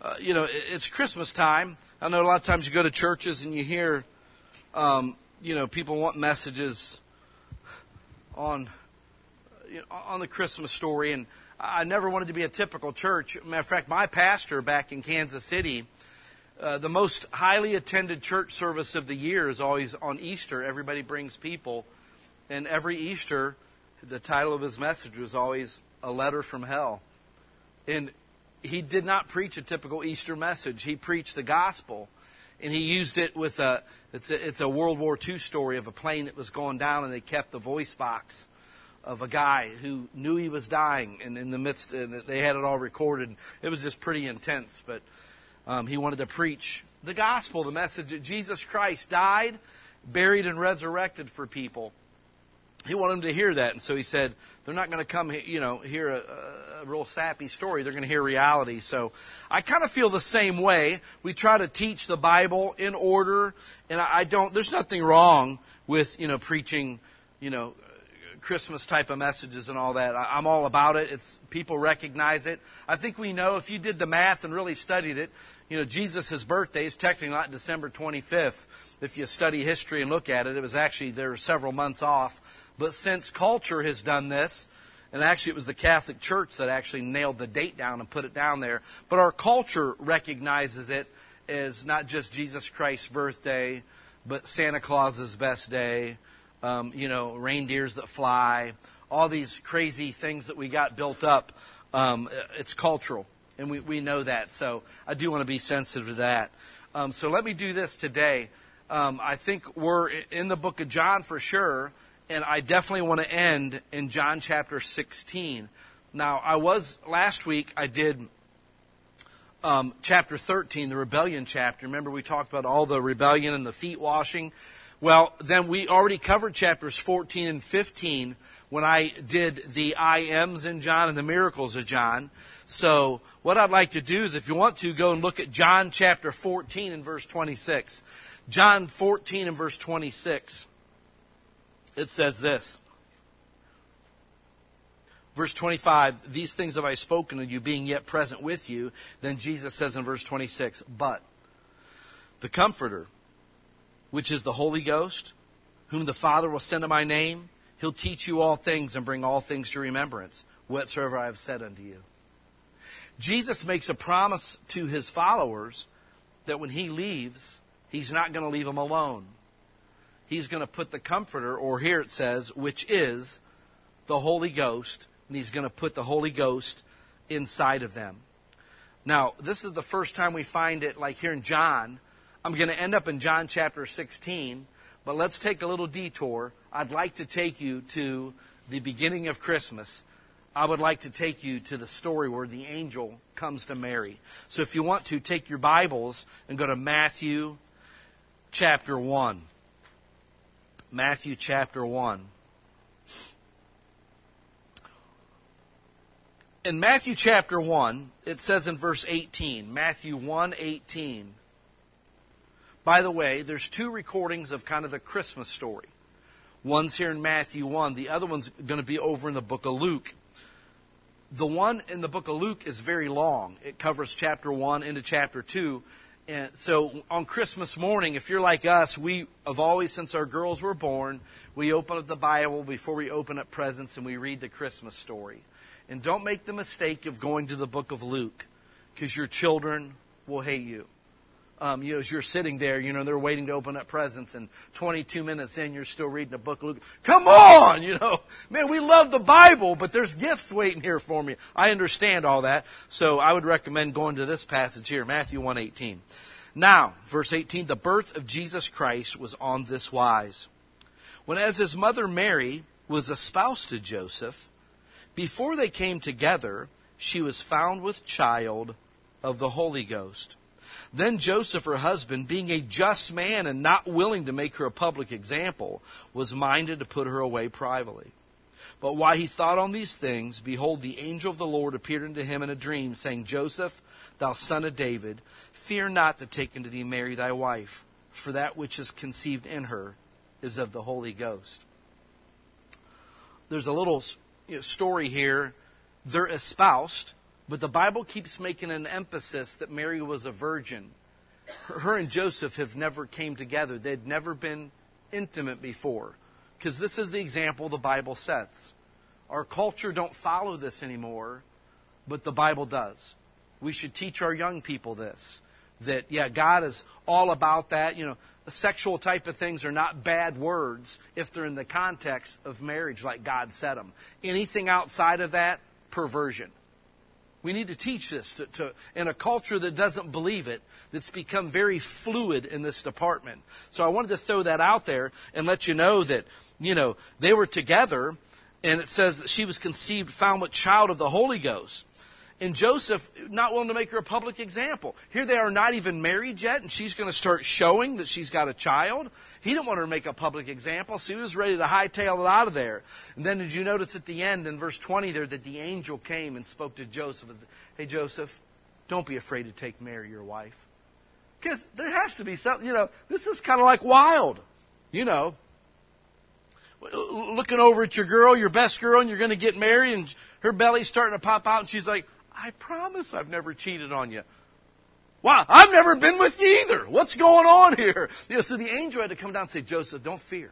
it's Christmas time. I know a lot of times you go to churches and you hear, people want messages on the Christmas story. And I never wanted to be a typical church. Matter of fact, my pastor back in Kansas City, the most highly attended church service of the year is always on Easter. Everybody brings people. And every Easter, the title of his message was always A Letter from Hell. And he did not preach a typical Easter message. He preached the gospel. And he used it with it's a World War II story of a plane that was going down, and they kept the voice box of a guy who knew he was dying, and in the midst, and they had it all recorded. It was just pretty intense, but he wanted to preach the gospel, the message that Jesus Christ died, buried, and resurrected for people. He wanted them to hear that, and so he said, they're not going to come, hear a real sappy story. They're going to hear reality. So I kind of feel the same way. We try to teach the Bible in order, and there's nothing wrong with, preaching, Christmas type of messages and all that. I'm all about it. People recognize it. I think we know, if you did the math and really studied it, Jesus' birthday is technically not December 25th. If you study history and look at it, it was actually, there were several months off. But since culture has done this, and actually it was the Catholic Church that actually nailed the date down and put it down there, but our culture recognizes it as not just Jesus Christ's birthday, but Santa Claus's best day, reindeers that fly, all these crazy things that we got built up. It's cultural, and we know that. So I do want to be sensitive to that. So let me do this today. I think we're in the book of John for sure, and I definitely want to end in John chapter 16. Now, last week I did chapter 13, the rebellion chapter. Remember we talked about all the rebellion and the feet washing? Well, then we already covered chapters 14 and 15 when I did the I ams in John and the miracles of John. So what I'd like to do is, if you want to, go and look at John chapter 14 and verse 26. John 14 and verse 26. It says this. Verse 25, these things have I spoken to you, being yet present with you. Then Jesus says in verse 26, but the Comforter, which is the Holy Ghost, whom the Father will send in my name, he'll teach you all things and bring all things to remembrance, whatsoever I have said unto you. Jesus makes a promise to his followers that when he leaves, he's not going to leave them alone. He's going to put the Comforter, or here it says, which is the Holy Ghost, and he's going to put the Holy Ghost inside of them. Now, this is the first time we find it, like here in John. I'm going to end up in John chapter 16, but let's take a little detour. I'd like to take you to the beginning of Christmas. I would like to take you to the story where the angel comes to Mary. So if you want to, take your Bibles and go to Matthew chapter 1. Matthew chapter 1. In Matthew chapter 1, it says in verse 18, Matthew 1:18. By the way, there's two recordings of kind of the Christmas story. One's here in Matthew 1. The other one's going to be over in the book of Luke. The one in the book of Luke is very long. It covers chapter 1 into chapter 2. And so on Christmas morning, if you're like us, we have always, since our girls were born, we open up the Bible before we open up presents and we read the Christmas story. And don't make the mistake of going to the book of Luke, because your children will hate you. As you're sitting there, they're waiting to open up presents, and 22 minutes in, you're still reading the book of Luke. Come on, man, we love the Bible, but there's gifts waiting here for me. I understand all that, so I would recommend going to this passage here, Matthew 1:18. Now, verse 18, the birth of Jesus Christ was on this wise. When as his mother Mary was espoused to Joseph, before they came together, she was found with child of the Holy Ghost. Then Joseph, her husband, being a just man and not willing to make her a public example, was minded to put her away privately. But while he thought on these things, behold, the angel of the Lord appeared unto him in a dream, saying, Joseph, thou son of David, fear not to take unto thee Mary thy wife, for that which is conceived in her is of the Holy Ghost. There's a little story here. They're espoused. But the Bible keeps making an emphasis that Mary was a virgin. Her and Joseph have never came together. They'd never been intimate before. Because this is the example the Bible sets. Our culture don't follow this anymore, but the Bible does. We should teach our young people this. That, yeah, God is all about that. You know, the sexual type of things are not bad words if they're in the context of marriage like God said them. Anything outside of that, perversion. We need to teach this in a culture that doesn't believe it, that's become very fluid in this department. So I wanted to throw that out there and let you know that, they were together, and it says that she was conceived, found with child of the Holy Ghost. And Joseph, not willing to make her a public example. Here they are not even married yet, and she's going to start showing that she's got a child. He didn't want her to make a public example, so he was ready to hightail it out of there. And then did you notice at the end, in verse 20 there, that the angel came and spoke to Joseph and said, hey, Joseph, don't be afraid to take Mary, your wife. Because there has to be something, this is kind of like wild, looking over at your girl, your best girl, and you're going to get married, and her belly's starting to pop out, and she's like, I promise I've never cheated on you. Wow, I've never been with you either. What's going on here? So the angel had to come down and say, Joseph, don't fear.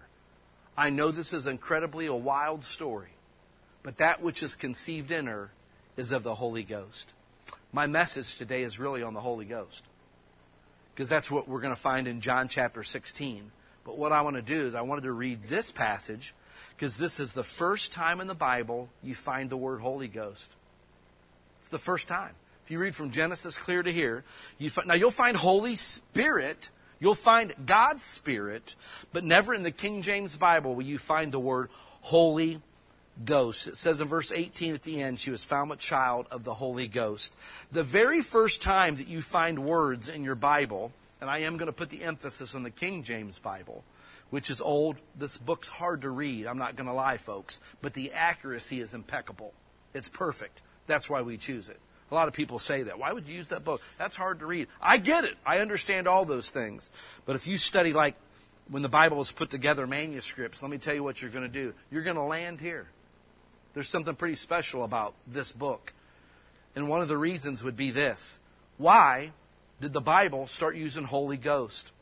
I know this is incredibly a wild story, but that which is conceived in her is of the Holy Ghost. My message today is really on the Holy Ghost, because that's what we're going to find in John chapter 16. But what I want to do is I wanted to read this passage, because this is the first time in the Bible you find the word Holy Ghost. It's the first time. If you read from Genesis clear to here, now you'll find Holy Spirit, you'll find God's Spirit, but never in the King James Bible will you find the word Holy Ghost. It says in verse 18 at the end, she was found a child of the Holy Ghost. The very first time that you find words in your Bible, and I am going to put the emphasis on the King James Bible, which is old. This book's hard to read, I'm not going to lie, folks, but the accuracy is impeccable. It's perfect. That's why we choose it. A lot of people say that. Why would you use that book? That's hard to read. I get it. I understand all those things. But if you study like when the Bible was put together, manuscripts, let me tell you what you're going to do. You're going to land here. There's something pretty special about this book. And one of the reasons would be this. Why did the Bible start using Holy Ghost?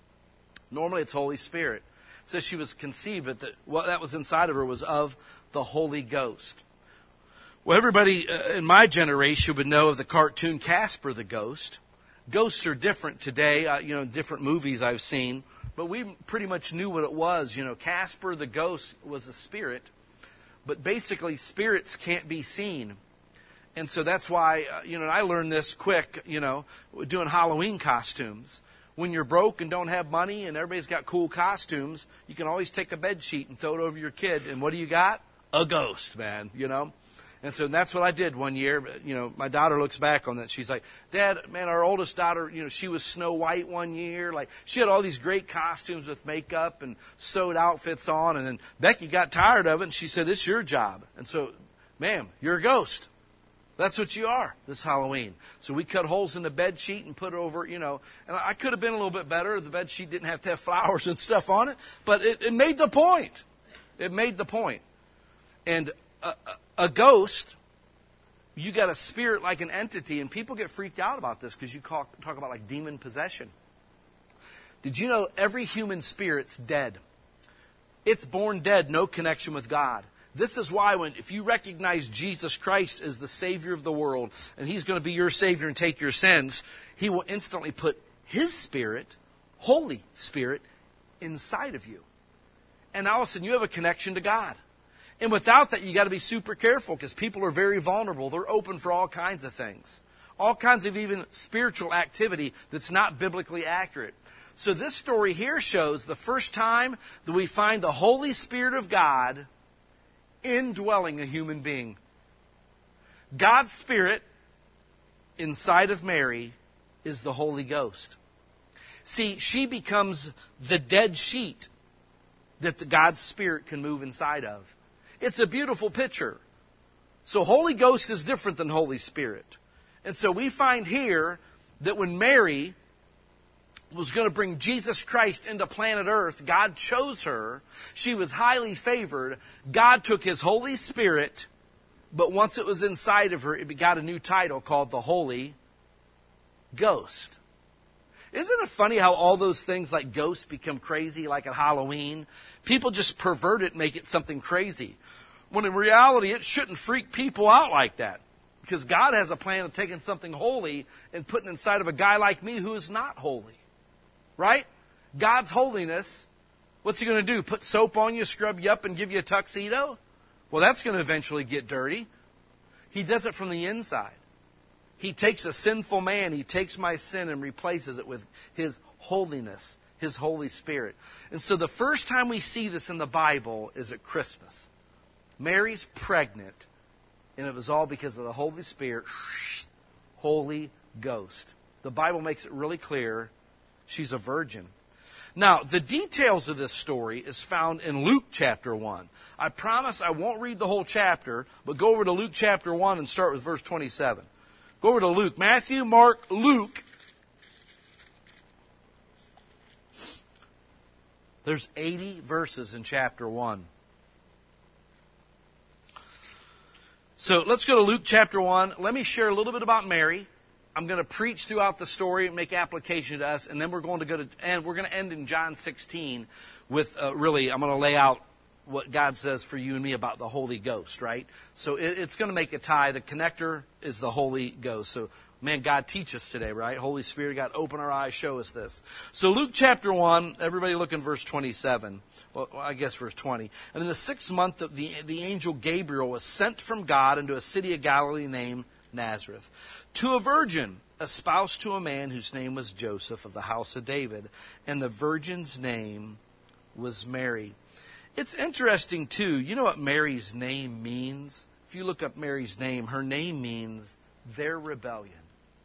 Normally it's Holy Spirit. It says she was conceived, but what that was inside of her was of the Holy Ghost. Well, everybody in my generation would know of the cartoon Casper the Ghost. Ghosts are different today, different movies I've seen, but we pretty much knew what it was. Casper the Ghost was a spirit, but basically spirits can't be seen. And so that's why, I learned this quick, doing Halloween costumes. When you're broke and don't have money and everybody's got cool costumes, you can always take a bed sheet and throw it over your kid. And what do you got? A ghost, man, And so that's what I did one year. My daughter looks back on that. She's like, Dad, man, our oldest daughter, she was Snow White one year. Like, she had all these great costumes with makeup and sewed outfits on. And then Becky got tired of it, and she said, it's your job. And so, ma'am, you're a ghost. That's what you are this Halloween. So we cut holes in the bed sheet and put it over, and I could have been a little bit better. The bed sheet didn't have to have flowers and stuff on it. But it made the point. It made the point. And a ghost, you got a spirit like an entity, and people get freaked out about this because you talk about like demon possession. Did you know every human spirit's dead? It's born dead, no connection with God. This is why if you recognize Jesus Christ as the Savior of the world, and He's going to be your Savior and take your sins, He will instantly put His Spirit, Holy Spirit, inside of you. And all of a sudden you have a connection to God. And without that, you got to be super careful because people are very vulnerable. They're open for all kinds of things. All kinds of even spiritual activity that's not biblically accurate. So this story here shows the first time that we find the Holy Spirit of God indwelling a human being. God's Spirit inside of Mary is the Holy Ghost. See, she becomes the dead sheet that God's Spirit can move inside of. It's a beautiful picture. So Holy Ghost is different than Holy Spirit. And so we find here that when Mary was going to bring Jesus Christ into planet Earth, God chose her. She was highly favored. God took His Holy Spirit But once it was inside of her, it got a new title called the Holy Ghost. Isn't it funny how all those things like ghosts become crazy, like at Halloween? People just pervert it and make it something crazy. When in reality, it shouldn't freak people out like that. Because God has a plan of taking something holy and putting it inside of a guy like me who is not holy. Right? God's holiness, what's He going to do? Put soap on you, scrub you up, and give you a tuxedo? Well, that's going to eventually get dirty. He does it from the inside. He takes a sinful man, He takes my sin and replaces it with His holiness, His Holy Spirit. And so the first time we see this in the Bible is at Christmas. Mary's pregnant, and it was all because of the Holy Spirit, Holy Ghost. The Bible makes it really clear she's a virgin. Now, the details of this story is found in Luke chapter 1. I promise I won't read the whole chapter, but go over to Luke chapter 1 and start with verse 27. Go over to Luke. Matthew, Mark, Luke. There's 80 verses in chapter 1. So let's go to Luke chapter 1. Let me share a little bit about Mary. I'm going to preach throughout the story and make application to us, and then we're going to end in John 16 with I'm going to lay out what God says for you and me about the Holy Ghost, right? So it's going to make a tie. The connector is the Holy Ghost. So, man, God, teach us today, right? Holy Spirit, God, open our eyes, show us this. So Luke chapter 1, everybody look in verse 27. Well, I guess verse 20. And in the 6th month, the angel Gabriel was sent from God into a city of Galilee named Nazareth, to a virgin espoused to a man whose name was Joseph of the house of David, and the virgin's name was Mary. It's interesting, too. You know what Mary's name means? If you look up Mary's name, her name means their rebellion.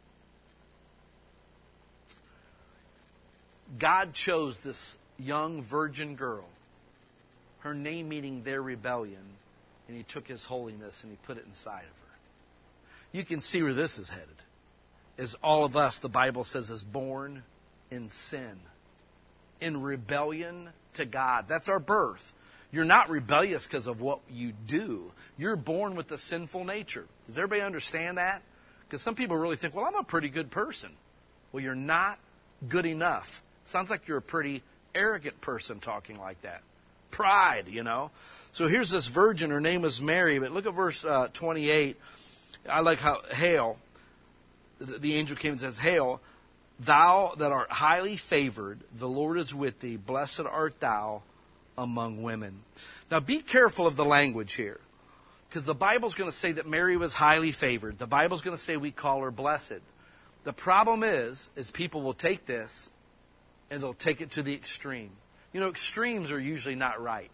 God chose this young virgin girl, her name meaning their rebellion, and He took His holiness and He put it inside of her. You can see where this is headed. As all of us, the Bible says, is born in sin, in rebellion to God. That's our birth. You're not rebellious because of what you do. You're born with a sinful nature. Does everybody understand that? Because some people really think, well, I'm a pretty good person. Well, you're not good enough. Sounds like you're a pretty arrogant person talking like that. Pride, you know. So here's this virgin. Her name is Mary. But look at verse 28. I like how, hail, the angel came and says, hail, thou that art highly favored, the Lord is with thee. Blessed art thou among women. Now be careful of the language here, because the Bible's going to say that Mary was highly favored. The Bible's going to say we call her blessed. The problem is people will take this and they'll take it to the extreme. You know, extremes are usually not right.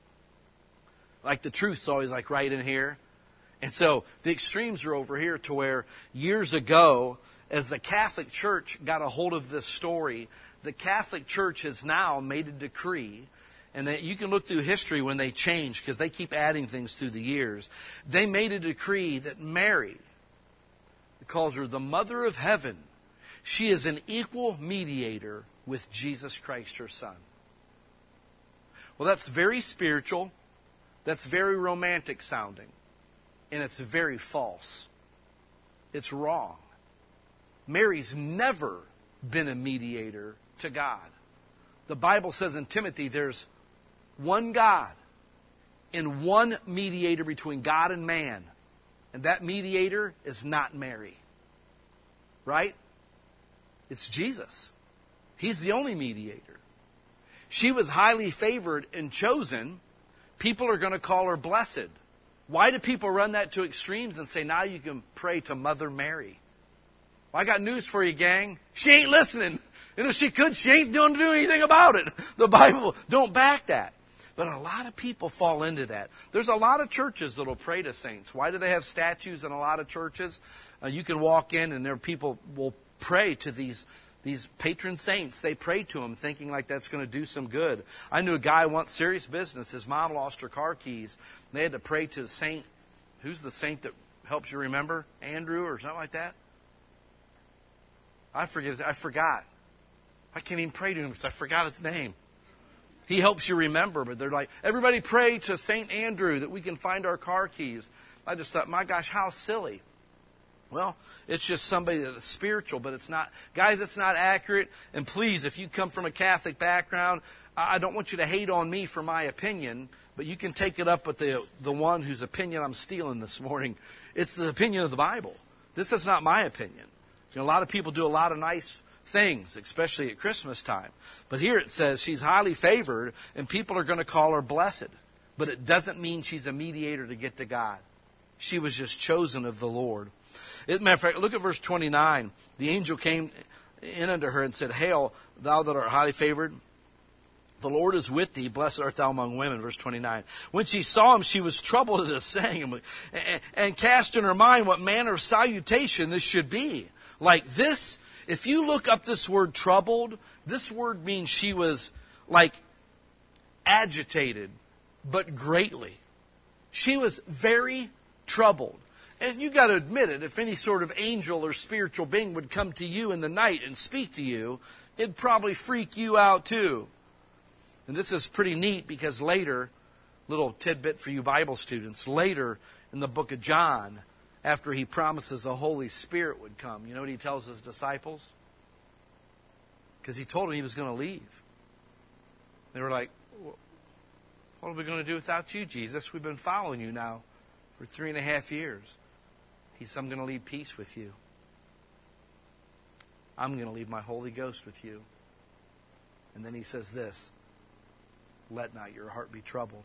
Like the truth's always like right in here. And so the extremes are over here, to where years ago, as the Catholic Church got a hold of this story, the Catholic Church has now made a decree, and that you can look through history when they change, because they keep adding things through the years. They made a decree that Mary, it calls her the Mother of Heaven, she is an equal mediator with Jesus Christ, her Son. Well, that's very spiritual. That's very romantic sounding. And it's very false. It's wrong. Mary's never been a mediator to God. The Bible says in Timothy there's one God and one mediator between God and man. And that mediator is not Mary. Right? It's Jesus. He's the only mediator. She was highly favored and chosen. People are going to call her blessed. Why do people run that to extremes and say, now you can pray to Mother Mary? Well, I got news for you, gang. She ain't listening. And if she could, she ain't going to do anything about it. The Bible don't back that. But a lot of people fall into that. There's a lot of churches that will pray to saints. Why do they have statues in a lot of churches? You can walk in and there people will pray to these patron saints. They pray to them thinking like that's going to do some good. I knew a guy once, serious business. His mom lost her car keys. They had to pray to the saint. Who's the saint that helps you remember? Andrew or something like that? I forgot. I can't even pray to him because I forgot his name. He helps you remember, but they're like, everybody pray to St. Andrew that we can find our car keys. I just thought, my gosh, how silly. Well, it's just somebody that's spiritual, but it's not. Guys, it's not accurate. And please, if you come from a Catholic background, I don't want you to hate on me for my opinion, but you can take it up with the one whose opinion I'm stealing this morning. It's the opinion of the Bible. This is not my opinion. You know, a lot of people do a lot of nice things, especially at Christmas time. But here it says she's highly favored, and people are going to call her blessed. But it doesn't mean she's a mediator to get to God. She was just chosen of the Lord. As a matter of fact, look at verse 29. The angel came in unto her and said, Hail, thou that art highly favored. The Lord is with thee. Blessed art thou among women. Verse 29. When she saw him, she was troubled at his saying, and cast in her mind what manner of salutation this should be. Like this, if you look up this word troubled, this word means she was like agitated, but greatly. She was very troubled. And you got to admit it, if any sort of angel or spiritual being would come to you in the night and speak to you, it'd probably freak you out too. And this is pretty neat because later, little tidbit for you Bible students, later in the book of John, after he promises the Holy Spirit would come, you know what he tells his disciples? Because he told them he was going to leave. They were like, what are we going to do without you, Jesus? We've been following you now for 3.5 years. He said, I'm going to leave peace with you. I'm going to leave my Holy Ghost with you. And then he says this, let not your heart be troubled.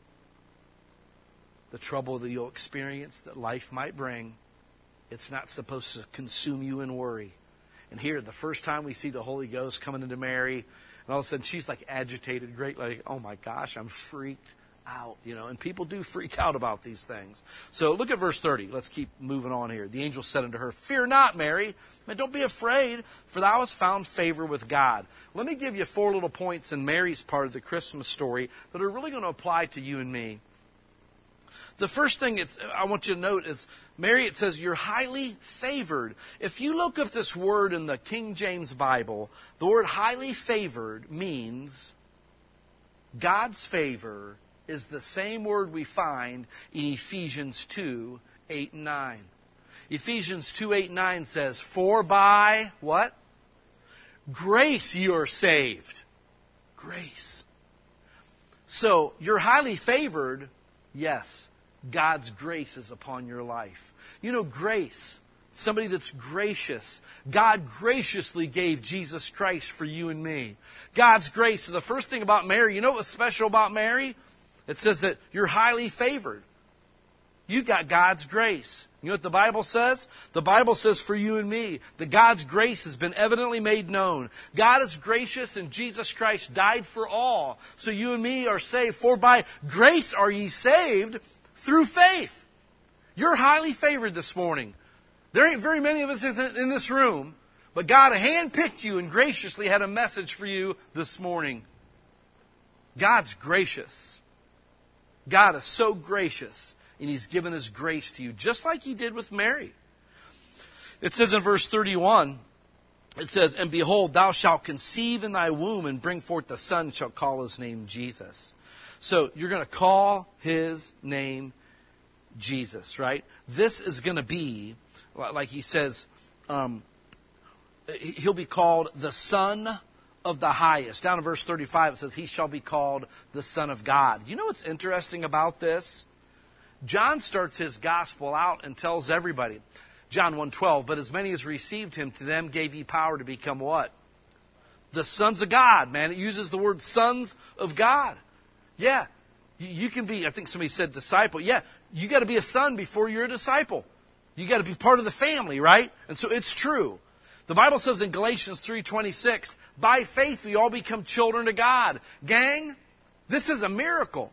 The trouble that you'll experience, that life might bring, it's not supposed to consume you in worry. And here, the first time we see the Holy Ghost coming into Mary, and all of a sudden she's like agitated, great, like, oh my gosh, I'm freaked out, you know, and people do freak out about these things. So look at verse 30. Let's keep moving on here. The angel said unto her, Fear not, Mary, and don't be afraid, for thou hast found favor with God. Let me give you 4 little points in Mary's part of the Christmas story that are really going to apply to you and me. The first thing I want you to note is, Mary, it says, you're highly favored. If you look up this word in the King James Bible, the word highly favored means God's favor is the same word we find in Ephesians 2, 8 and 9. Ephesians 2, 8 and 9 says, For by, what? Grace you are saved. Grace. So, you're highly favored, yes. God's grace is upon your life. You know, grace, somebody that's gracious. God graciously gave Jesus Christ for you and me. God's grace. So the first thing about Mary, you know what was special about Mary? It says that you're highly favored. You got God's grace. You know what the Bible says? The Bible says for you and me that God's grace has been evidently made known. God is gracious and Jesus Christ died for all. So you and me are saved. For by grace are ye saved through faith. You're highly favored this morning. There ain't very many of us in this room, but God handpicked you and graciously had a message for you this morning. God's gracious. God is so gracious, and He's given His grace to you, just like He did with Mary. It says in verse 31, it says, And behold, thou shalt conceive in thy womb, and bring forth the son, shalt call his name Jesus. So you're going to call his name Jesus, right? This is going to be, like he says, he'll be called the Son of the Highest. Down in verse 35 it says, He shall be called the Son of God. You know what's interesting about this? John starts his gospel out and tells everybody, John 1:12, But as many as received him, to them gave he power to become what? The sons of God, man. It uses the word sons of God. Yeah, you can be, I think somebody said disciple. Yeah, you got to be a son before you're a disciple. You got to be part of the family, right? And so it's true. The Bible says in Galatians 3:26, by faith we all become children of God. Gang, this is a miracle.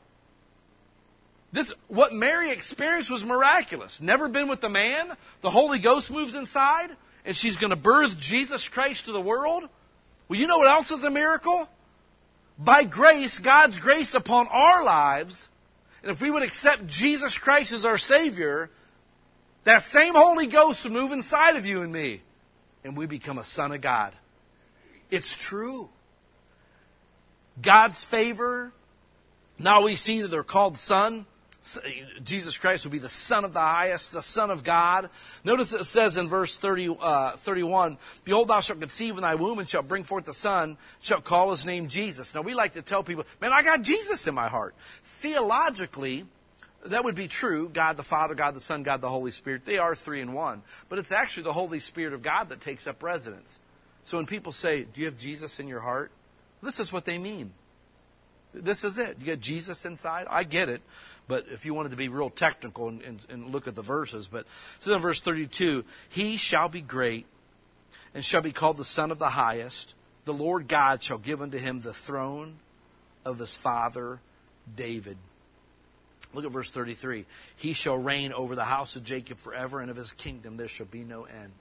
What Mary experienced was miraculous. Never been with a man. The Holy Ghost moves inside, and she's going to birth Jesus Christ to the world. Well, you know what else is a miracle? By grace, God's grace upon our lives, and if we would accept Jesus Christ as our Savior, that same Holy Ghost would move inside of you and me, and we become a son of God. It's true. God's favor. Now we see that they're called son Jesus Christ will be the Son of the highest, the Son of God. Notice it says in verse 31, Behold, thou shalt conceive in thy womb and shalt bring forth the Son, shalt call his name Jesus. Now we like to tell people, man, I got Jesus in my heart. Theologically, that would be true. God the Father, God the Son, God the Holy Spirit. They are three in one. But it's actually the Holy Spirit of God that takes up residence. So when people say, do you have Jesus in your heart? This is what they mean. This is it. You got Jesus inside. I get it. But if you wanted to be real technical and look at the verses. But it says in verse 32, He shall be great and shall be called the Son of the Highest. The Lord God shall give unto him the throne of his father David. Look at verse 33. He shall reign over the house of Jacob forever, and of his kingdom there shall be no end.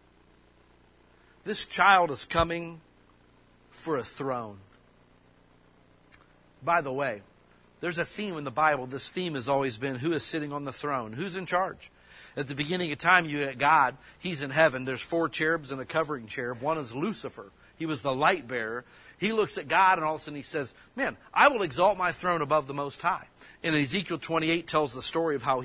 This child is coming for a throne. By the way, there's a theme in the Bible. This theme has always been, who is sitting on the throne? Who's in charge? At the beginning of time, you get God. He's in heaven. There's 4 cherubs and a covering cherub. One is Lucifer. He was the light bearer. He looks at God and all of a sudden he says, man, I will exalt my throne above the Most High. And Ezekiel 28 tells the story of how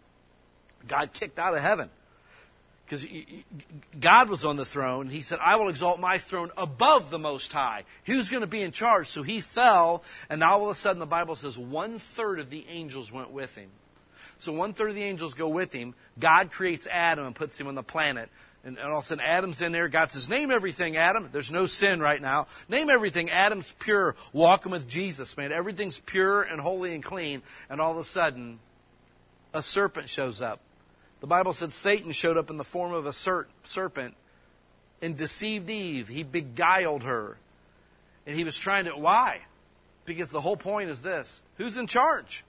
God kicked out of heaven. Because God was on the throne. He said, I will exalt my throne above the Most High. Who's going to be in charge? So he fell, and now all of a sudden the Bible says 1/3 of the angels went with him. So 1/3 of the angels go with him. God creates Adam and puts him on the planet. And all of a sudden Adam's in there. God says, name everything, Adam. There's no sin right now. Name everything. Adam's pure. Walking with Jesus, man. Everything's pure and holy and clean. And all of a sudden, a serpent shows up. The Bible said Satan showed up in the form of a serpent and deceived Eve. He beguiled her. And he was trying to... Why? Because the whole point is this. Who's in charge?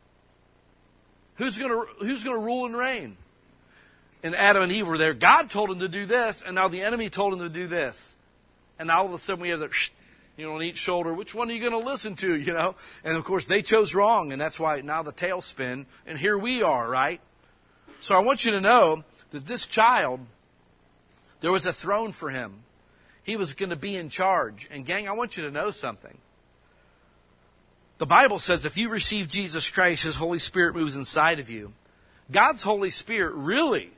Who's going to rule and reign? And Adam and Eve were there. God told them to do this, and now the enemy told them to do this. And now all of a sudden we have that, on each shoulder. Which one are you going to listen to, And of course they chose wrong, and that's why now the tails spin. And here we are, right? So I want you to know that this child, there was a throne for him. He was going to be in charge. And gang, I want you to know something. The Bible says if you receive Jesus Christ, His Holy Spirit moves inside of you. God's Holy Spirit really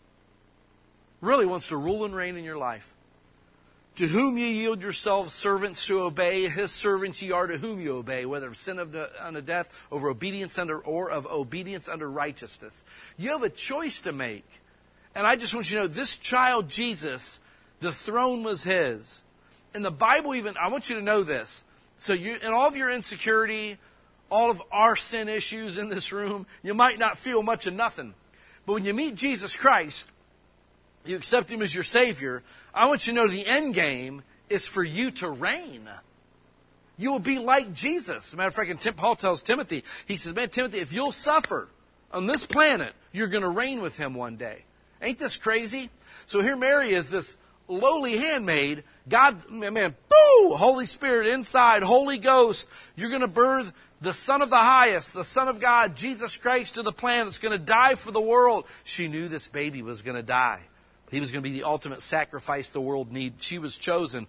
wants to rule and reign in your life. To whom ye yield yourselves servants to obey, His servants ye are to whom you obey, whether of sin unto death, or obedience unto righteousness. You have a choice to make. And I just want you to know, this child Jesus, the throne was His. And the Bible even, I want you to know this. So you, in all of your insecurity, all of our sin issues in this room, you might not feel much of nothing. But when you meet Jesus Christ, you accept Him as your Savior, I want you to know the end game is for you to reign. You will be like Jesus. As a matter of fact, Paul tells Timothy, he says, man, Timothy, if you'll suffer on this planet, you're going to reign with Him one day. Ain't this crazy? So here Mary is this lowly handmaid. God, man, boo! Holy Spirit inside, Holy Ghost. You're going to birth the Son of the Highest, the Son of God, Jesus Christ to the planet. It's going to die for the world. She knew this baby was going to die. He was going to be the ultimate sacrifice the world needed. She was chosen.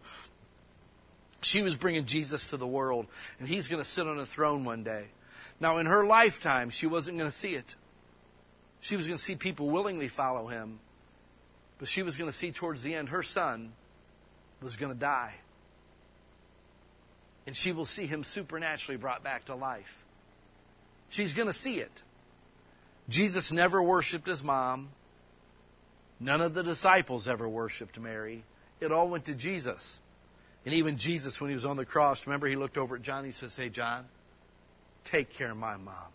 She was bringing Jesus to the world. And He's going to sit on a throne one day. Now, in her lifetime, she wasn't going to see it. She was going to see people willingly follow Him. But she was going to see towards the end, her son was going to die. And she will see him supernaturally brought back to life. She's going to see it. Jesus never worshiped His mom. None of the disciples ever worshiped Mary. It all went to Jesus. And even Jesus, when He was on the cross, remember He looked over at John, He says, hey, John, take care of my mom.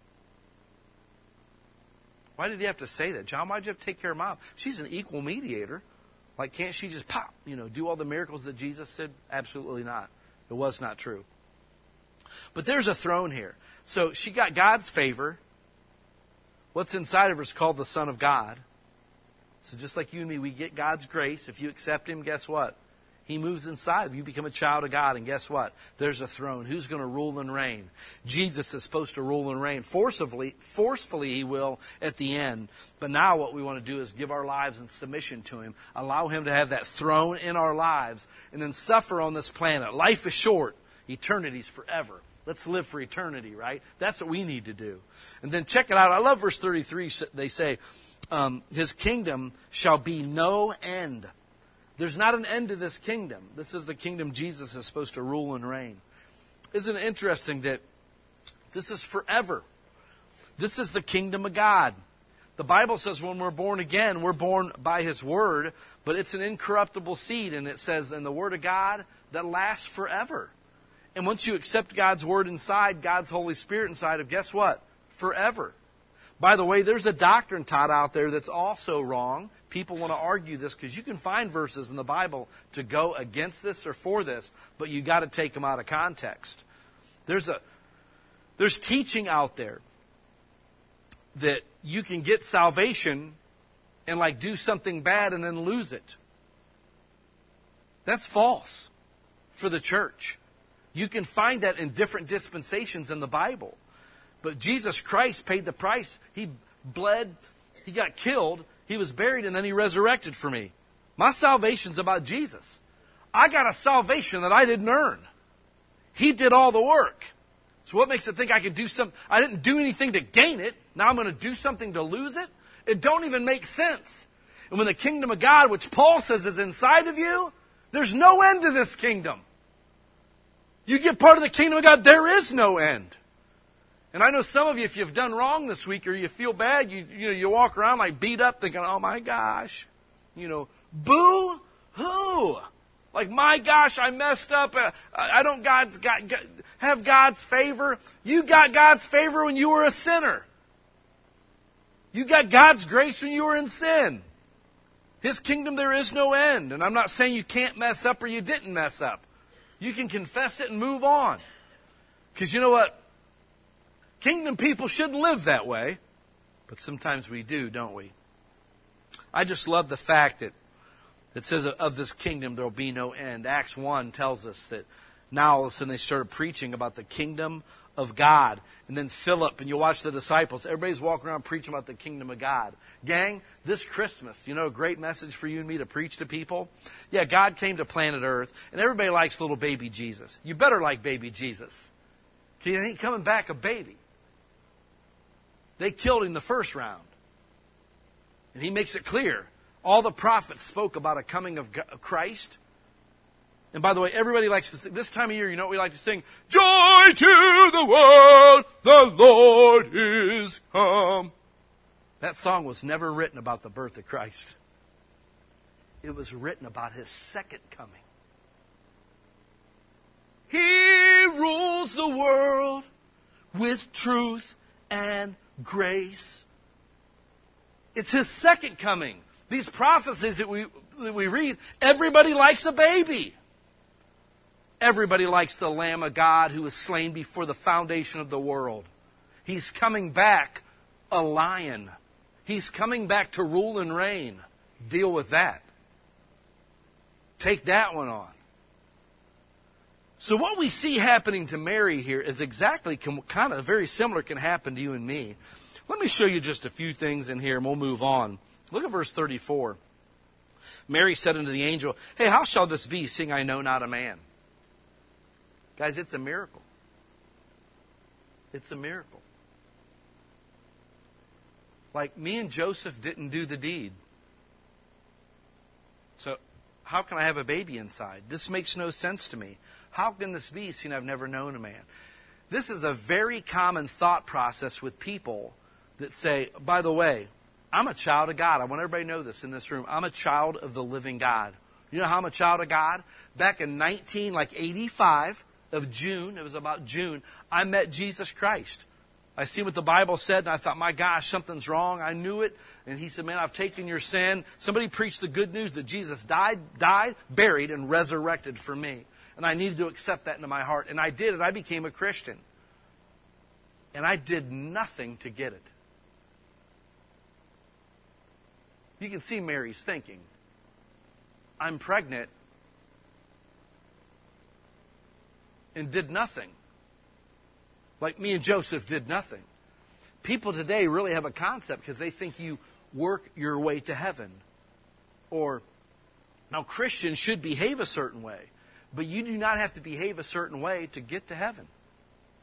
Why did He have to say that? John, why did you have to take care of Mom? She's an equal mediator. Like, can't she just pop, do all the miracles that Jesus said? Absolutely not. It was not true. But there's a throne here. So she got God's favor. What's inside of her is called the Son of God. So just like you and me, we get God's grace. If you accept Him, guess what? He moves inside of you. You become a child of God. And guess what? There's a throne. Who's going to rule and reign? Jesus is supposed to rule and reign. Forcefully He will at the end. But now what we want to do is give our lives in submission to Him. Allow Him to have that throne in our lives. And then suffer on this planet. Life is short. Eternity's forever. Let's live for eternity, right? That's what we need to do. And then check it out. I love verse 33. They say, his kingdom shall be no end. There's not an end to this kingdom. This is the kingdom Jesus is supposed to rule and reign. Isn't it interesting that this is forever? This is the kingdom of God. The Bible says when we're born again, we're born by His Word, but it's an incorruptible seed, and it says in the Word of God that lasts forever. And once you accept God's Word inside, God's Holy Spirit inside of, guess what? Forever. By the way, there's a doctrine taught out there that's also wrong. People want to argue this because you can find verses in the Bible to go against this or for this, but you got to take them out of context. There's teaching out there that you can get salvation and like do something bad and then lose it. That's false for the church. You can find that in different dispensations in the Bible. But Jesus Christ paid the price. He bled, He got killed, He was buried, and then He resurrected for me. My salvation's about Jesus. I got a salvation that I didn't earn. He did all the work. So what makes it think I could do something? I didn't do anything to gain it. Now I'm going to do something to lose it? It don't even make sense. And when the kingdom of God, which Paul says is inside of you, there's no end to this kingdom. You get part of the kingdom of God, there is no end. And I know some of you, if you've done wrong this week or you feel bad, you walk around like beat up thinking, oh my gosh, boo-hoo. Like, my gosh, I messed up. I don't have God's favor. You got God's favor when you were a sinner. You got God's grace when you were in sin. His kingdom, there is no end. And I'm not saying you can't mess up or you didn't mess up. You can confess it and move on. Because you know what? Kingdom people shouldn't live that way. But sometimes we do, don't we? I just love the fact that it says of this kingdom there will be no end. Acts 1 tells us that now all of a sudden they started preaching about the kingdom of God. And then Philip, and you watch the disciples, everybody's walking around preaching about the kingdom of God. Gang, this Christmas, a great message for you and me to preach to people? Yeah, God came to planet Earth, and everybody likes little baby Jesus. You better like baby Jesus. He ain't coming back a baby. They killed him the first round. And he makes it clear. All the prophets spoke about a coming of Christ. And by the way, everybody likes to sing. This time of year, you know what we like to sing? Joy to the world, the Lord is come. That song was never written about the birth of Christ. It was written about His second coming. He rules the world with truth and grace. It's His second coming. These prophecies that we read, everybody likes a baby. Everybody likes the Lamb of God who was slain before the foundation of the world. He's coming back a lion. He's coming back to rule and reign. Deal with that. Take that one on. So what we see happening to Mary here is exactly kind of very similar can happen to you and me. Let me show you just a few things in here and we'll move on. Look at verse 34. Mary said unto the angel, hey, how shall this be, seeing I know not a man? Guys, it's a miracle. It's a miracle. Like, me and Joseph didn't do the deed. So, how can I have a baby inside? This makes no sense to me. How can this be, seeing I've never known a man? This is a very common thought process with people that say, by the way, I'm a child of God. I want everybody to know this in this room. I'm a child of the living God. You know how I'm a child of God? Back in 85 of June, it was about June, I met Jesus Christ. I see what the Bible said, and I thought, my gosh, something's wrong. I knew it. And He said, man, I've taken your sin. Somebody preached the good news that Jesus died, buried, and resurrected for me. And I needed to accept that into my heart. And I did it. I became a Christian. And I did nothing to get it. You can see Mary's thinking. I'm pregnant and did nothing. Like me and Joseph did nothing. People today really have a concept because they think you work your way to heaven. Or, now Christians should behave a certain way. But you do not have to behave a certain way to get to heaven.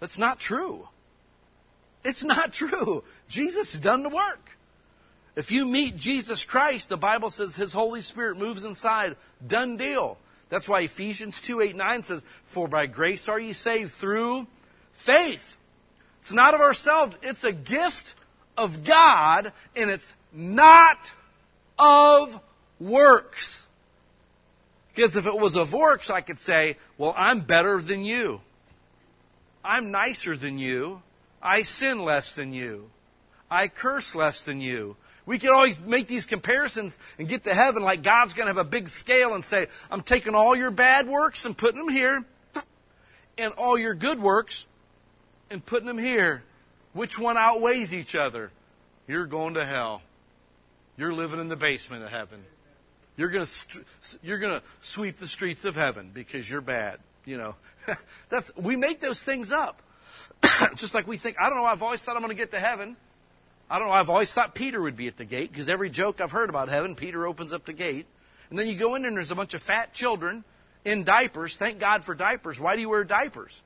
That's not true. It's not true. Jesus has done the work. If you meet Jesus Christ, the Bible says His Holy Spirit moves inside. Done deal. That's why Ephesians 2:8-9 says, "For by grace are ye saved through faith." It's not of ourselves. It's a gift of God, and it's not of works. Because if it was of works, I could say, well, I'm better than you. I'm nicer than you. I sin less than you. I curse less than you. We can always make these comparisons and get to heaven like God's going to have a big scale and say, I'm taking all your bad works and putting them here, and all your good works and putting them here. Which one outweighs each other? You're going to hell. You're living in the basement of heaven. You're going to sweep the streets of heaven because you're bad. You know, we make those things up. Just like we think, I don't know, I've always thought I'm going to get to heaven. I don't know, I've always thought Peter would be at the gate, because every joke I've heard about heaven, Peter opens up the gate. And then you go in there and there's a bunch of fat children in diapers. Thank God for diapers. Why do you wear diapers?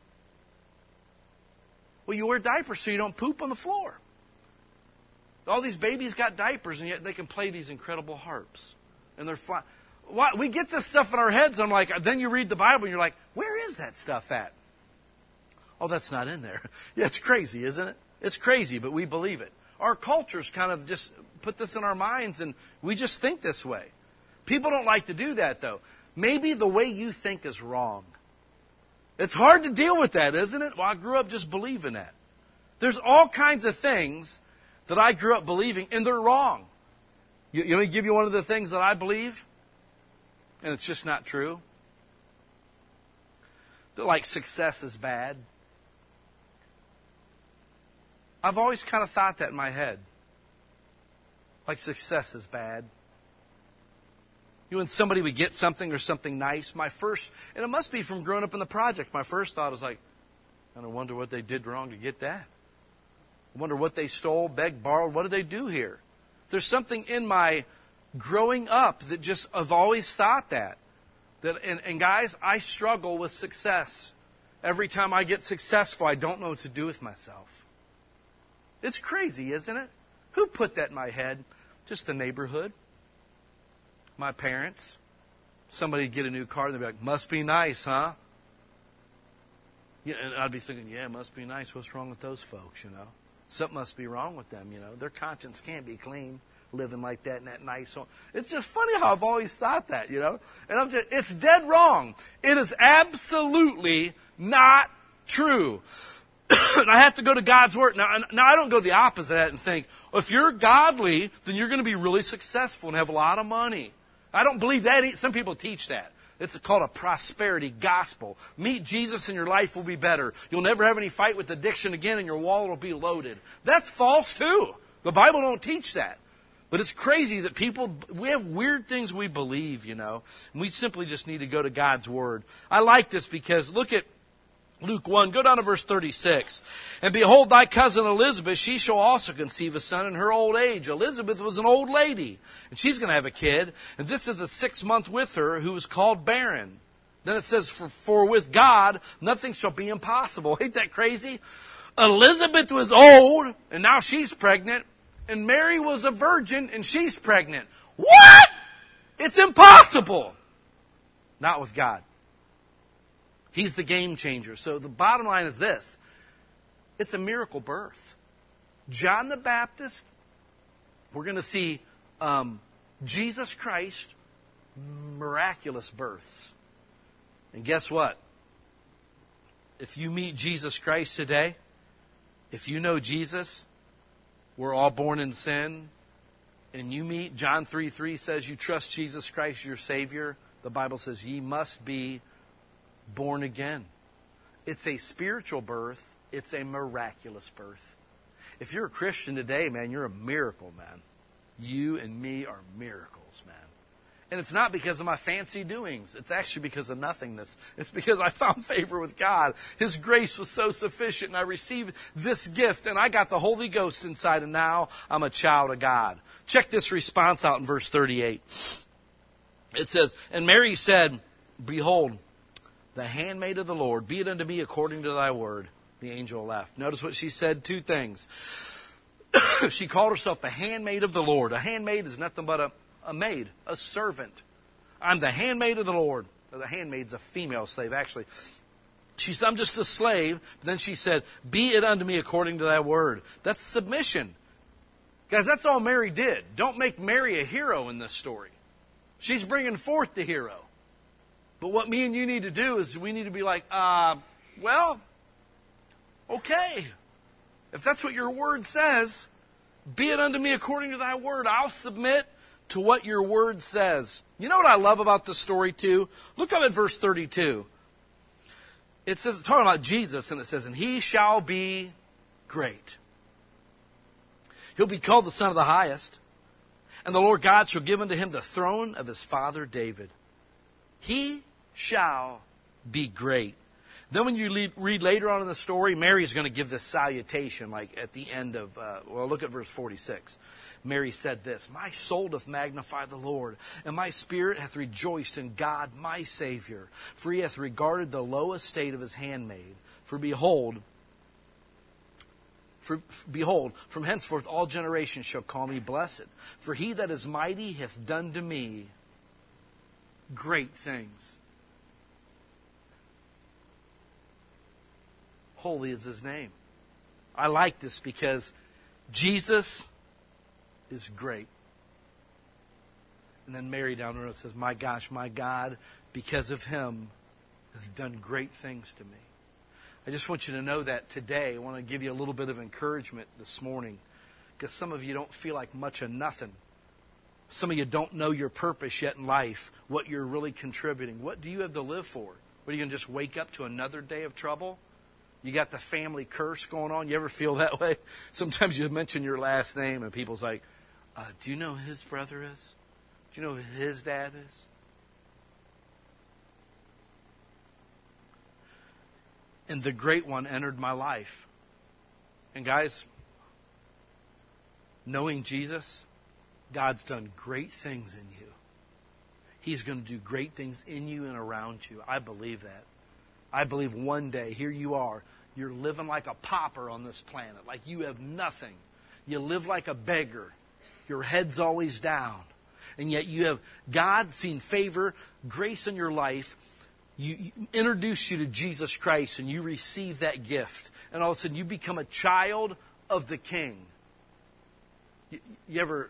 Well, you wear diapers so you don't poop on the floor. All these babies got diapers, and yet they can play these incredible harps. And they're flying. We get this stuff in our heads. I'm like, then you read the Bible and you're like, where is that stuff at? Oh, that's not in there. Yeah, it's crazy, isn't it? It's crazy, but we believe it. Our culture's kind of just put this in our minds, and we just think this way. People don't like to do that, though. Maybe the way you think is wrong. It's hard to deal with that, isn't it? Well, I grew up just believing that. There's all kinds of things that I grew up believing, and they're wrong. You want me to give you one of the things that I believe? And it's just not true. That, like, success is bad. I've always kind of thought that in my head. Like, success is bad. You know, when somebody would get something or something nice, and it must be from growing up in the project, my first thought was like, I don't wonder what they did wrong to get that. I wonder what they stole, begged, borrowed. What did they do here? There's something in my growing up that just, I've always thought that. And guys, I struggle with success. Every time I get successful, I don't know what to do with myself. It's crazy, isn't it? Who put that in my head? Just the neighborhood. My parents. Somebody would get a new car and they'd be like, must be nice, huh? Yeah, and I'd be thinking, yeah, it must be nice. What's wrong with those folks, you know? Something must be wrong with them, you know. Their conscience can't be clean, living like that in that nice home. It's just funny how I've always thought that, you know. And it's dead wrong. It is absolutely not true. And I have to go to God's Word. Now, I don't go the opposite of that and think, well, if you're godly, then you're going to be really successful and have a lot of money. I don't believe that. Some people teach that. It's called a prosperity gospel. Meet Jesus and your life will be better. You'll never have any fight with addiction again and your wallet will be loaded. That's false too. The Bible don't teach that. But it's crazy that we have weird things we believe, you know. And we simply just need to go to God's Word. I like this because look at Luke 1, go down to verse 36. And behold, thy cousin Elizabeth, she shall also conceive a son in her old age. Elizabeth was an old lady, and she's going to have a kid. And this is the 6th month with her, who is called barren. Then it says, for with God, nothing shall be impossible. Ain't that crazy? Elizabeth was old, and now she's pregnant. And Mary was a virgin, and she's pregnant. What? It's impossible. Not with God. He's the game changer. So the bottom line is this. It's a miracle birth. John the Baptist, we're going to see Jesus Christ, miraculous births. And guess what? If you meet Jesus Christ today, if you know Jesus, we're all born in sin, and you meet, John 3:3 says you trust Jesus Christ, your Savior. The Bible says ye must be born again. It's a spiritual birth. It's a miraculous birth. If you're a Christian today, man, you're a miracle, man. You and me are miracles, man. And it's not because of my fancy doings. It's actually because of nothingness. It's because I found favor with God. His grace was so sufficient, and I received this gift, and I got the Holy Ghost inside, and now I'm a child of God. Check this response out in verse 38. It says, and Mary said, behold, the handmaid of the Lord, be it unto me according to thy word. The angel left. Notice what she said, 2 things. She called herself the handmaid of the Lord. A handmaid is nothing but a maid, a servant. I'm the handmaid of the Lord. The handmaid's a female slave, actually. She said, I'm just a slave. But then she said, be it unto me according to thy word. That's submission. Guys, that's all Mary did. Don't make Mary a hero in this story. She's bringing forth the hero. But what me and you need to do is we need to be like, well, okay. If that's what your word says, be it unto me according to thy word. I'll submit to what your word says. You know what I love about this story too? Look up at verse 32. It says, it's talking about Jesus, and it says, and he shall be great. He'll be called the Son of the Highest. And the Lord God shall give unto him the throne of his father David. He shall be great. Then when you read later on in the story, Mary is going to give this salutation, like at the end of, look at verse 46. Mary said this, my soul doth magnify the Lord, and my spirit hath rejoiced in God my Savior. For he hath regarded the low estate of his handmaid. For behold, from henceforth all generations shall call me blessed. For he that is mighty hath done to me great things. Holy is his name. I like this because Jesus is great. And then Mary down the road says, my gosh, my God, because of him, has done great things to me. I just want you to know that today. I want to give you a little bit of encouragement this morning, because some of you don't feel like much of nothing. Some of you don't know your purpose yet in life, what you're really contributing. What do you have to live for? What, are you going to just wake up to another day of trouble? You got the family curse going on. You ever feel that way? Sometimes you mention your last name and people's like, do you know who his brother is? Do you know who his dad is? And the great one entered my life. And guys, knowing Jesus, God's done great things in you. He's going to do great things in you and around you. I believe that. I believe one day, here you are, you're living like a pauper on this planet, like you have nothing. You live like a beggar. Your head's always down. And yet you have God seen favor, grace in your life. You introduce you to Jesus Christ and you receive that gift. And all of a sudden you become a child of the King. You ever,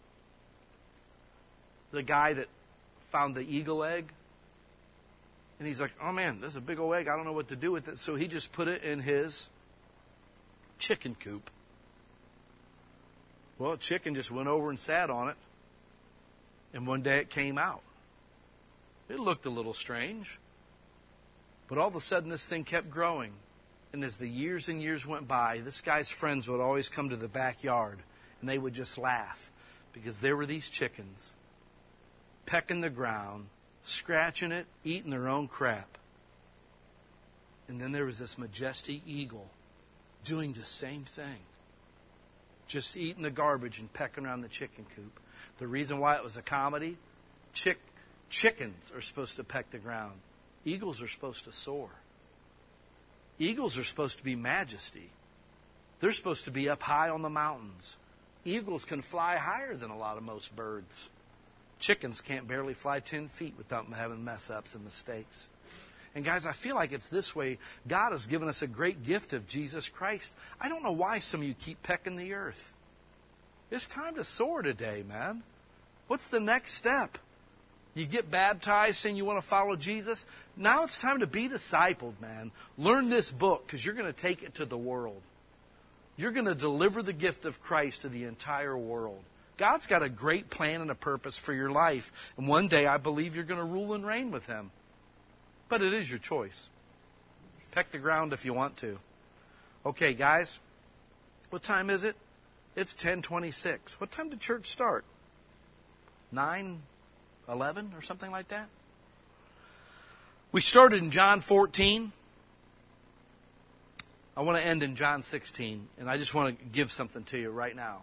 the guy that found the eagle egg? And he's like, oh man, this is a big old egg. I don't know what to do with it. So he just put it in his chicken coop. Well, a chicken just went over and sat on it. And one day it came out. It looked a little strange. But all of a sudden this thing kept growing. And as the years and years went by, this guy's friends would always come to the backyard. And they would just laugh. Because there were these chickens pecking the ground, scratching it, eating their own crap. And then there was this majestic eagle doing the same thing. Just eating the garbage and pecking around the chicken coop. The reason why it was a comedy, chickens are supposed to peck the ground. Eagles are supposed to soar. Eagles are supposed to be majesty. They're supposed to be up high on the mountains. Eagles can fly higher than a lot of most birds. Chickens can't barely fly 10 feet without having mess-ups and mistakes. And guys, I feel like it's this way. God has given us a great gift of Jesus Christ. I don't know why some of you keep pecking the earth. It's time to soar today, man. What's the next step? You get baptized saying you want to follow Jesus. Now it's time to be discipled, man. Learn this book because you're going to take it to the world. You're going to deliver the gift of Christ to the entire world. God's got a great plan and a purpose for your life. And one day I believe you're going to rule and reign with Him. But it is your choice. Peck the ground if you want to. Okay, guys. What time is it? It's 10:26. What time did church start? 9:11 or something like that? We started in John 14. I want to end in John 16. And I just want to give something to you right now.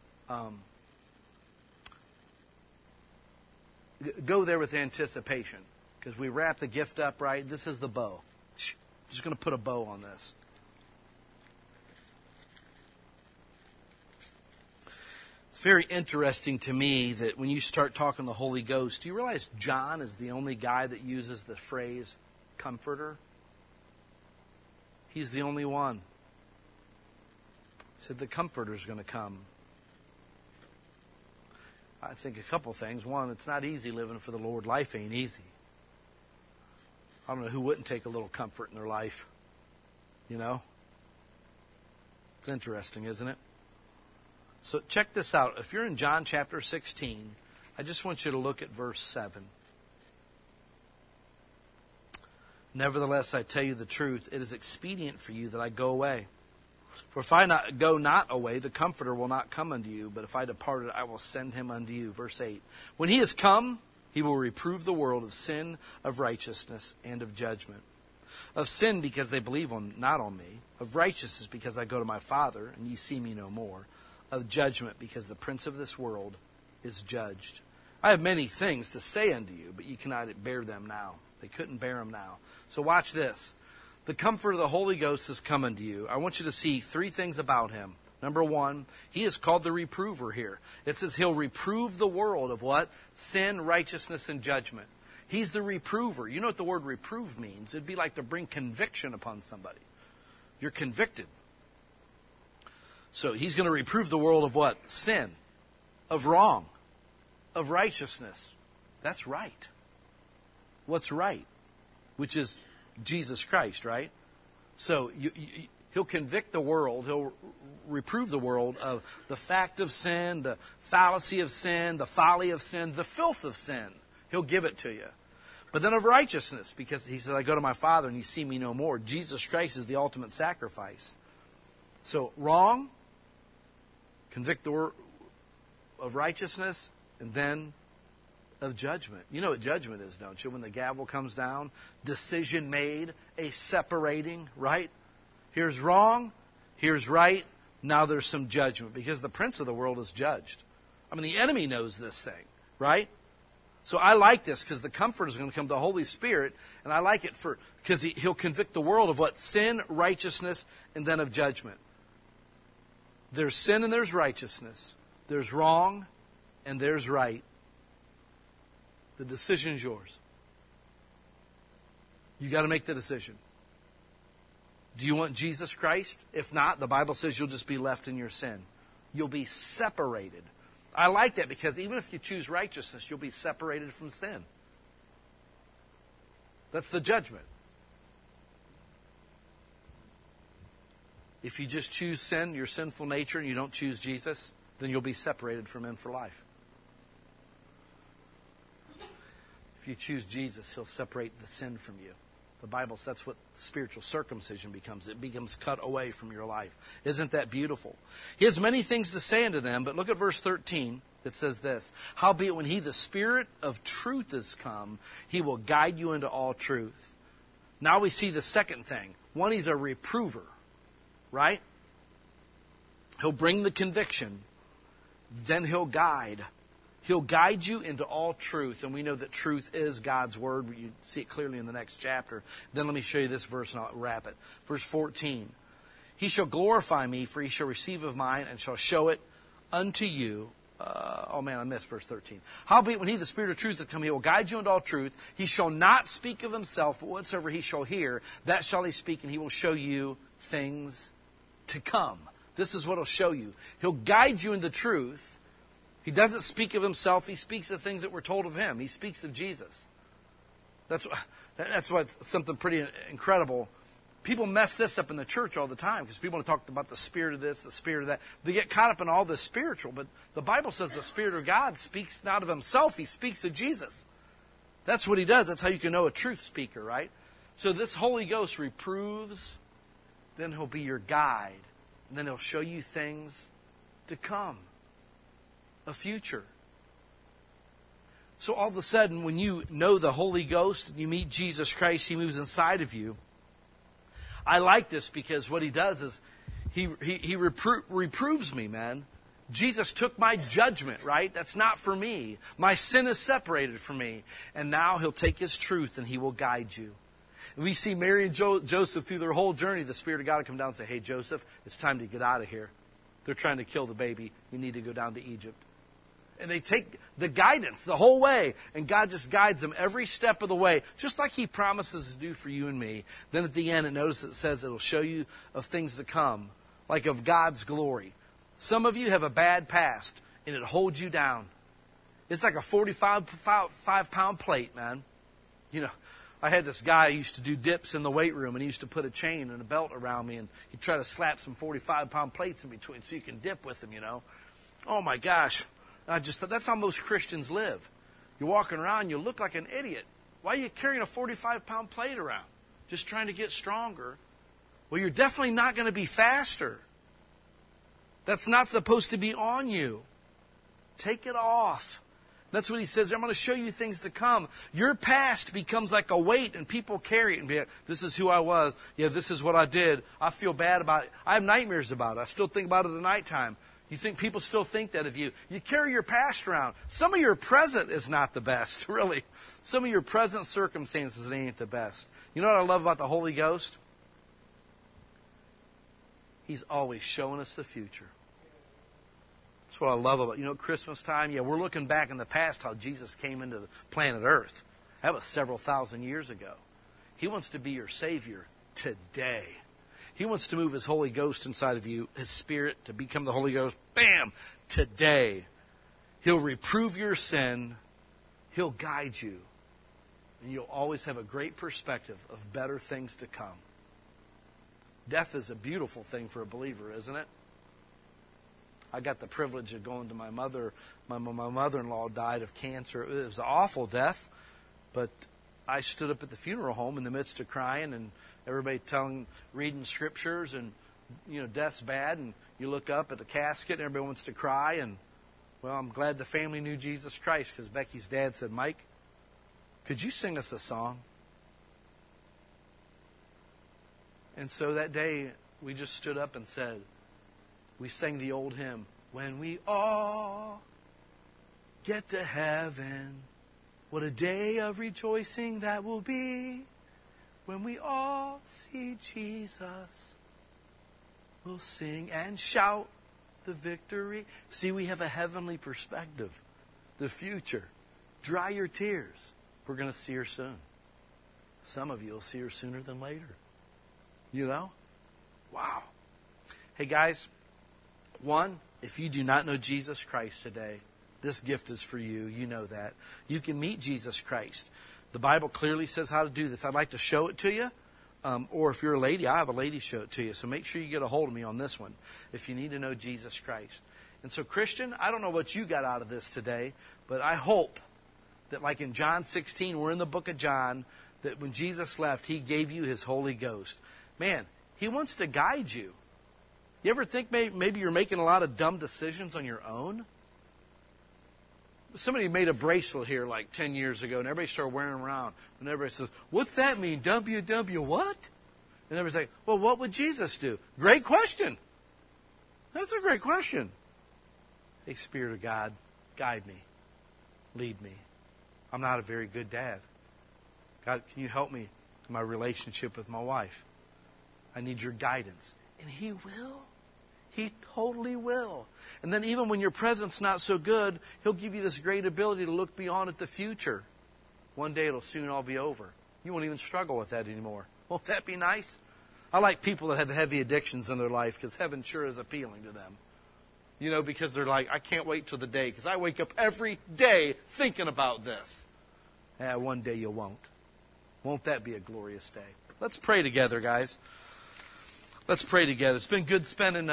Go there with anticipation. Because we wrap the gift up right. This is the bow. Just going to put a bow on this. very interesting to me that when you start talking the Holy Ghost, do you realize John is the only guy that uses the phrase comforter? He's the only one. He said the comforter's going to come. I think a couple things. One, it's not easy living for the Lord. Life ain't easy. I don't know who wouldn't take a little comfort in their life. You know? It's interesting, isn't it? So check this out. If you're in John chapter 16, I just want you to look at verse 7. Nevertheless, I tell you the truth, it is expedient for you that I go away. For if I go not away, the Comforter will not come unto you, but if I departed, I will send him unto you. Verse 8. When he is come, he will reprove the world of sin, of righteousness, and of judgment. Of sin, because they believe not on me. Of righteousness, because I go to my Father, and ye see me no more. Of judgment, because the prince of this world is judged. I have many things to say unto you, but ye cannot bear them now. They couldn't bear them now. So watch this. The comfort of the Holy Ghost is coming to you. I want you to see three things about him. Number one, he is called the reprover here. It says he'll reprove the world of what? Sin, righteousness, and judgment. He's the reprover. You know what the word reprove means? It'd be like to bring conviction upon somebody. You're convicted. So he's going to reprove the world of what? Sin, of wrong, of righteousness. That's right. What's right? Which is Jesus Christ, right? So he'll convict the world. He'll reprove the world of the fact of sin, the fallacy of sin, the folly of sin, the filth of sin. He'll give it to you. But then of righteousness, because he says, I go to my Father and you see me no more. Jesus Christ is the ultimate sacrifice. So wrong, convict the world of righteousness, and then of judgment. You know what judgment is, don't you? When the gavel comes down, decision made, a separating, right? Here's wrong, here's right, now there's some judgment, because the prince of the world is judged. I mean, the enemy knows this thing, right? So I like this because the Comforter is going to come, the Holy Spirit, and I like it because he'll convict the world of what? Sin, righteousness, and then of judgment. There's sin and there's righteousness. There's wrong and there's right. The decision's yours. You got to make the decision. Do you want Jesus Christ? If not, the Bible says you'll just be left in your sin. You'll be separated. I like that because even if you choose righteousness, you'll be separated from sin. That's the judgment. If you just choose sin, your sinful nature, and you don't choose Jesus, then you'll be separated from him for life. If you choose Jesus, he'll separate the sin from you. The Bible says that's what spiritual circumcision becomes. It becomes cut away from your life. Isn't that beautiful? He has many things to say unto them, but look at verse 13. It says this, howbeit when he, the Spirit of truth, is come, he will guide you into all truth. Now we see the second thing. One, he's a reprover, right? He'll bring the conviction. Then he'll guide. He'll guide you into all truth. And we know that truth is God's word. You see it clearly in the next chapter. Then let me show you this verse and I'll wrap it. Verse 14. He shall glorify me, for he shall receive of mine and shall show it unto you. I missed verse 13. Howbeit when he, the Spirit of truth, hath come, he will guide you into all truth. He shall not speak of himself, but whatsoever he shall hear, that shall he speak, and he will show you things to come. This is what he'll show you. He'll guide you into truth. He doesn't speak of himself. He speaks of things that were told of him. He speaks of Jesus. That's what's something pretty incredible. People mess this up in the church all the time because people want to talk about the spirit of this, the spirit of that. They get caught up in all this spiritual, but the Bible says the Spirit of God speaks not of himself. He speaks of Jesus. That's what he does. That's how you can know a truth speaker, right? So this Holy Ghost reproves, then he'll be your guide, and then he'll show you things to come. A future. So all of a sudden, when you know the Holy Ghost and you meet Jesus Christ, he moves inside of you. I like this because what he does is he reproves me, man. Jesus took my judgment, right? That's not for me. My sin is separated from me. And now he'll take his truth and he will guide you. And we see Mary and Joseph through their whole journey. The Spirit of God will come down and say, hey, Joseph, it's time to get out of here. they're trying to kill the baby. You need to go down to Egypt. And they take the guidance the whole way, and God just guides them every step of the way, just like He promises to do for you and me. Then at the end, notice it says it'll show you of things to come, like of God's glory. Some of you have a bad past, and it holds you down. It's like a 45-pound plate, man. You know, I had this guy who used to do dips in the weight room, and he used to put a chain and a belt around me, and he'd try to slap some 45-pound plates in between so you can dip with them, you know. Oh, my gosh. I just thought that's how most Christians live. You're walking around, you look like an idiot. Why are you carrying a 45-pound plate around? Just trying to get stronger. Well, you're definitely not going to be faster. That's not supposed to be on you. Take it off. That's what He says. I'm going to show you things to come. Your past becomes like a weight, and people carry it and be like, this is who I was. Yeah, this is what I did. I feel bad about it. I have nightmares about it. I still think about it at nighttime. You think people still think that of you. You carry your past around. Some of your present is not the best, really. Some of your present circumstances ain't the best. You know what I love about the Holy Ghost? He's always showing us the future. That's what I love about, Christmas time. Yeah, we're looking back in the past how Jesus came into the planet Earth. That was several thousand years ago. He wants to be your Savior today. He wants to move His Holy Ghost inside of you, His Spirit to become the Holy Ghost. Bam! Today. He'll reprove your sin. He'll guide you. And you'll always have a great perspective of better things to come. Death is a beautiful thing for a believer, isn't it? I got the privilege of going to my mother. My mother-in-law died of cancer. It was an awful death, but I stood up at the funeral home in the midst of crying and everybody reading scriptures, and death's bad, and you look up at the casket and everybody wants to cry, and well, I'm glad the family knew Jesus Christ, because Becky's dad said, Mike, could you sing us a song? And so that day we just stood up and said, we sang the old hymn, when we all get to heaven, what a day of rejoicing that will be. When we all see Jesus, we'll sing and shout the victory. See, we have a heavenly perspective. The future. Dry your tears. We're going to see her soon. Some of you will see her sooner than later. You know? Wow. Hey guys, one, if you do not know Jesus Christ today, this gift is for you. You know that. You can meet Jesus Christ. The Bible clearly says how to do this. I'd like to show it to you. Or if you're a lady, I have a lady show it to you. So make sure you get a hold of me on this one if you need to know Jesus Christ. And so, Christian, I don't know what you got out of this today, but I hope that like in John 16, we're in the book of John, that when Jesus left, He gave you His Holy Ghost. Man, He wants to guide you. You ever think maybe you're making a lot of dumb decisions on your own? Somebody made a bracelet here like 10 years ago, and everybody started wearing around. And everybody says, what's that mean? WW what? And everybody's like, well, what would Jesus do? Great question. That's a great question. Hey, Spirit of God, guide me. Lead me. I'm not a very good dad. God, can you help me in my relationship with my wife? I need your guidance. And He will. He totally will. And then even when your present's not so good, He'll give you this great ability to look beyond at the future. One day it'll soon all be over. You won't even struggle with that anymore. Won't that be nice? I like people that have heavy addictions in their life, because heaven sure is appealing to them. Because they're like, I can't wait till the day, because I wake up every day thinking about this. One day you won't. Won't that be a glorious day? Let's pray together, guys. Let's pray together. It's been good spending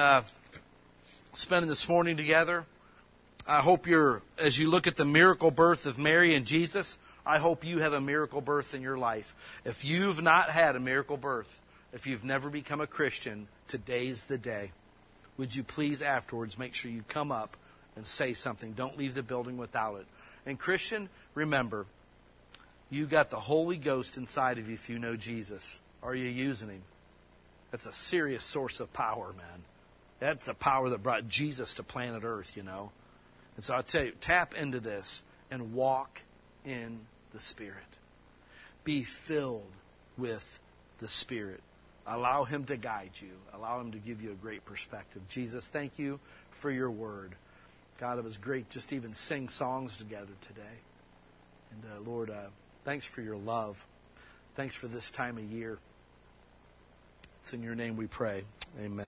this morning together. I hope as you look at the miracle birth of Mary and Jesus, I hope you have a miracle birth in your life. If you've not had a miracle birth, if you've never become a Christian, today's the day. Would you please afterwards make sure you come up and say something? Don't leave the building without it. And Christian, remember, you got the Holy Ghost inside of you if you know Jesus. Are you using Him? That's a serious source of power, man. That's a power that brought Jesus to planet Earth, And so I'll tell you, tap into this and walk in the Spirit. Be filled with the Spirit. Allow Him to guide you. Allow Him to give you a great perspective. Jesus, thank you for your word. God, it was great just to even sing songs together today. And Lord, thanks for your love. Thanks for this time of year. It's in your name we pray. Amen.